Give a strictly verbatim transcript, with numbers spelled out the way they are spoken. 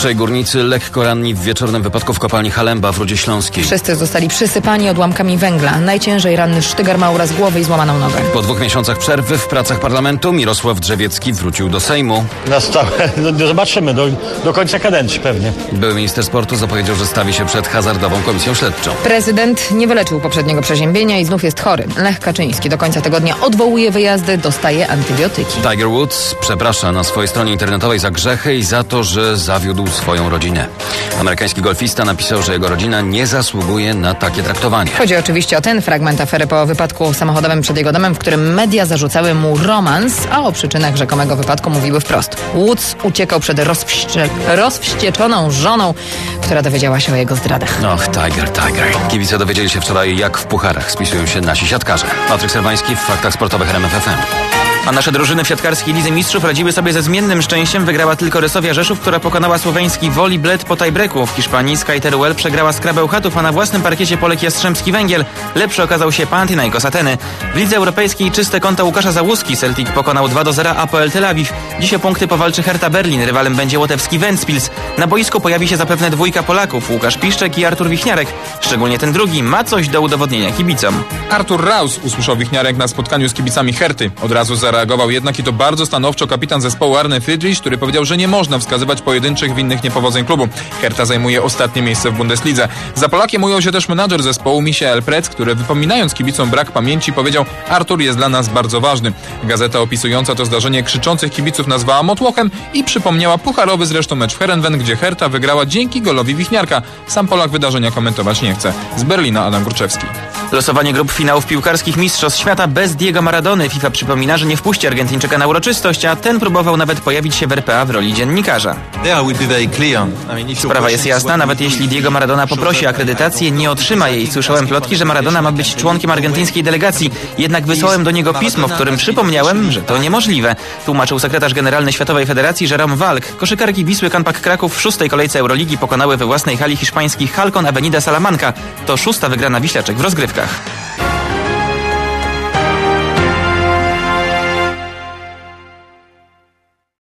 Trzej górnicy lekko ranni w wieczornym wypadku w kopalni Halemba w Rudzie Śląskiej. Wszyscy zostali przysypani odłamkami węgla. Najciężej ranny Sztygar ma uraz głowy i złamaną nogę. Po dwóch miesiącach przerwy w pracach parlamentu Mirosław Drzewiecki wrócił do Sejmu. Na stałe. No, zobaczymy, do, do końca kadencji pewnie. Były minister sportu zapowiedział, że stawi się przed hazardową komisją śledczą. Prezydent nie wyleczył poprzedniego przeziębienia i znów jest chory. Lech Kaczyński do końca tygodnia odwołuje wyjazdy, dostaje antybiotyki. Tiger Woods przeprasza na swojej stronie internetowej za grzechy i za to, że zawiódł swoją rodzinę. Amerykański golfista napisał, że jego rodzina nie zasługuje na takie traktowanie. Chodzi oczywiście o ten fragment afery po wypadku samochodowym przed jego domem, w którym media zarzucały mu romans, a o przyczynach rzekomego wypadku mówiły wprost. Woods uciekał przed rozwście- rozwścieczoną żoną, która dowiedziała się o jego zdradach. Och, Tiger, Tiger. Kibice dowiedzieli się wczoraj, jak w pucharach spisują się nasi siatkarze. Patryk Serwański w Faktach Sportowych R M F F M. A nasze drużyny w siatkarskiej Lidze Mistrzów radziły sobie ze zmiennym szczęściem. Wygrała tylko Resowia Rzeszów, która pokonała słoweński Woli Bled po tiebreaku. W Hiszpanii Sky Teruel przegrała z Krabełchatów, a na własnym parkiecie Polek Jastrzębski Węgiel. Lepszy okazał się Panathinaikos Ateny. W Lidze Europejskiej czyste konta Łukasza Załuski. Celtic pokonał dwa do zera Apoel Tel Awiw. Dziś o punkty powalczy Hertha Berlin. Rywalem będzie łotewski Ventspils. Na boisku pojawi się zapewne dwójka Polaków, Łukasz Piszczek i Artur Wichniarek. Szczególnie ten drugi ma coś do udowodnienia kibicom. Artur Raus usłyszał Wichniarek na spotkaniu z kibicami Herty. Od razu zareagował jednak i to bardzo stanowczo kapitan zespołu Arne Friedrich, który powiedział, że nie można wskazywać pojedynczych winnych niepowodzeń klubu. Herta zajmuje ostatnie miejsce w Bundeslidze. Za Polakiem ujął się też menadżer zespołu Michael Pretz, który wypominając kibicom brak pamięci powiedział: Artur jest dla nas bardzo ważny. Gazeta opisująca to zdarzenie krzyczących kibiców nazwała motłochem i przypomniała pucharowy zresztą mecz w Heerenveen, gdzie Herta wygrała dzięki golowi Wichniarka. Sam Polak wydarzenia komentować nie chce. Z Berlina Adam Górczewski. Losowanie grup finałów piłkarskich Mistrzostw Świata bez Diego Maradony. FIFA przypomina, że nie wpuści Argentyńczyka na uroczystość, a ten próbował nawet pojawić się w R P A w roli dziennikarza. Sprawa jest jasna, nawet jeśli Diego Maradona poprosi akredytację, nie otrzyma jej. Słyszałem plotki, że Maradona ma być członkiem argentyńskiej delegacji, jednak wysłałem do niego pismo, w którym przypomniałem, że to niemożliwe. Tłumaczył sekretarz generalny Światowej Federacji Jerome Walk. Koszykarki Wisły Kanpak Kraków w szóstej kolejce Euroligi pokonały we własnej hali hiszpańskich Halcon Avenida Salamanca. To szósta wygrana Wiślaczek w rozgrywkach.